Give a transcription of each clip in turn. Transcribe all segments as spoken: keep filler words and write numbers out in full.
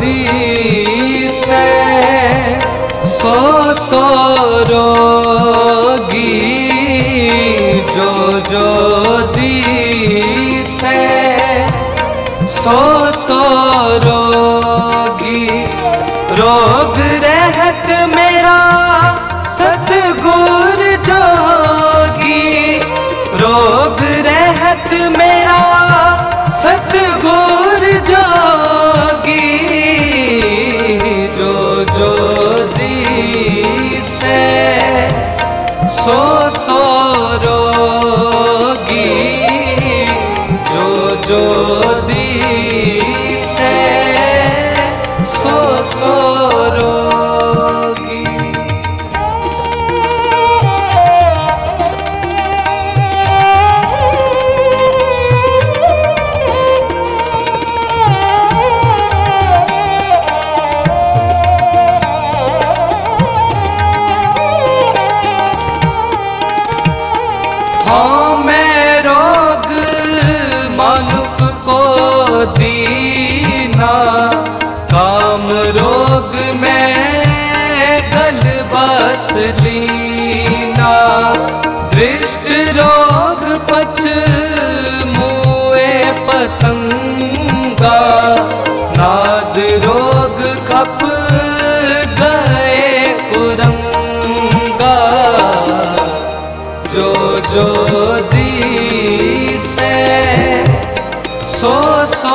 दिसे सो सो रोगी, जो जो दिसे सो सो रोगी। रोग रहत मेरा सतगुर जोगी, रोग रहत मेरा सतगुर जोगी, जो जो दिसे सो सो रोगी, जो जो दिसे सो सो रोगी। हाँ मैं रोग मानुख को दीना, काम रोग में गल बस लीना। दृष्ट रोग पच मुए पतंगा, नाद रोग खप गए कुरंगा, जो जो दिसे सो सो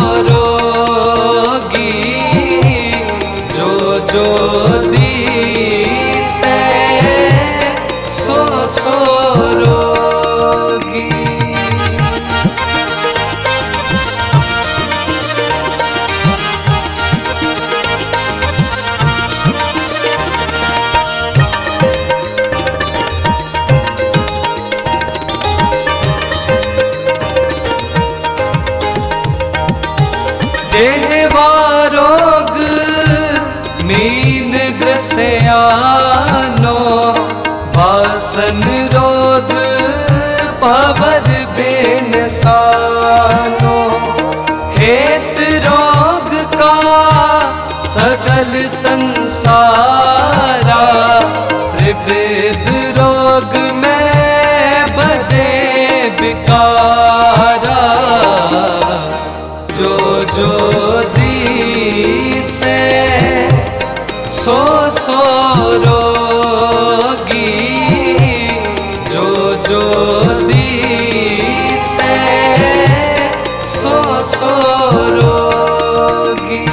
रोगी, जो जो दिसे सो सो रोगी। देवा रोग मीन ग्रसयानो, वासन रोग पवर बेनसानो। हेत रोग का सगल संसारा, त्रिविध रोग में बदे विकारा, जो जो दिसे सो सो रोगी, जो जो दिसे सो सो रोगी।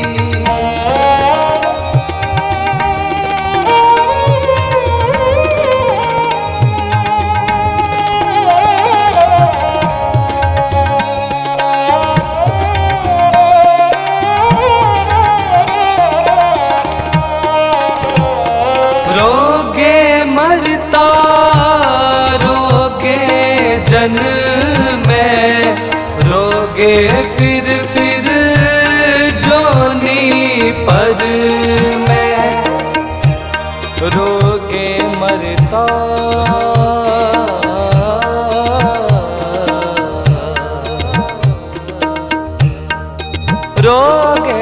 रोगे मरता रोगे जन में, रोगे फिर फिर जोनी पर में। रोगे मरता रोगे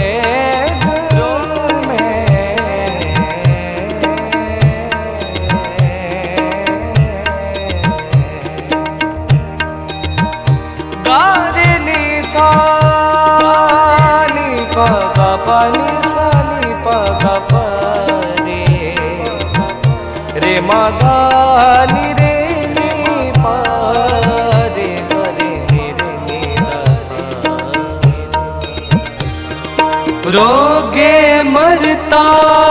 सानी पगा पानी सानी पगा पानी रे माधानी रे नी पा रे रे रे नी सा। रोगे मरता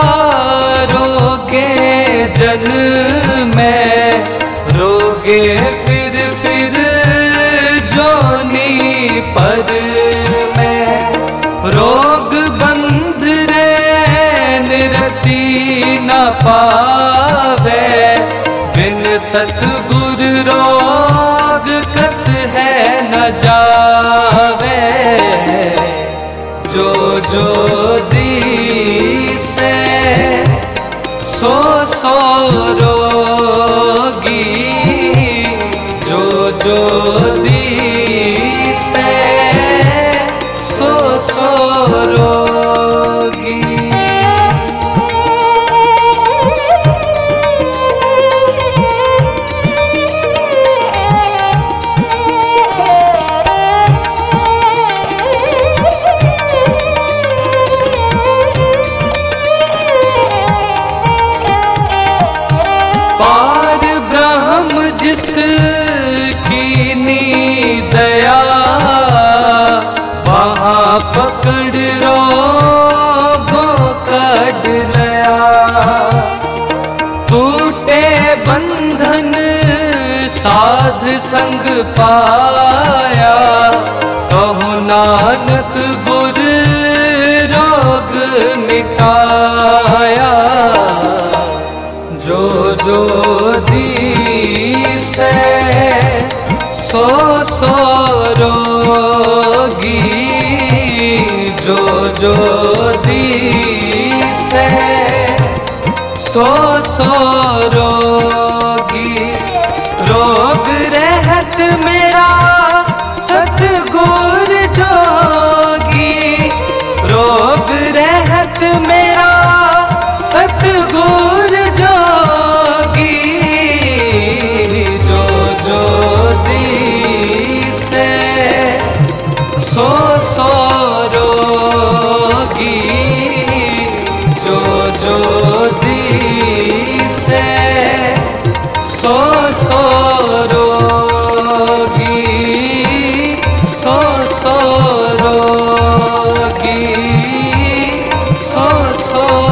रोगे जन में, रोगे फिर फिर जोनी पर में। रोग बंध रे निरति न पावे, बिन सतगुर रोग कत है न जावे, जो जो दिसे सो सो रोगी, जो जो दिसे सो सो रोगी। जिस कीनी दया वहाँ पकड़ रोगों कढ़ लया। टूटे बंधन साध संग पाया, कहो नानक गुर रोग मिटाया। जो जो दिसै सो सो रोगी, जो जो दिसै सो सो रोगी। रोग रहत मेरा सतगुर जोगी, रोग रहत मेरा सतगुर जोगी। जो जो दिसै सो सो रोगी, जो जो दिसै सो सो रोगी, सो सो रोगी, सो सो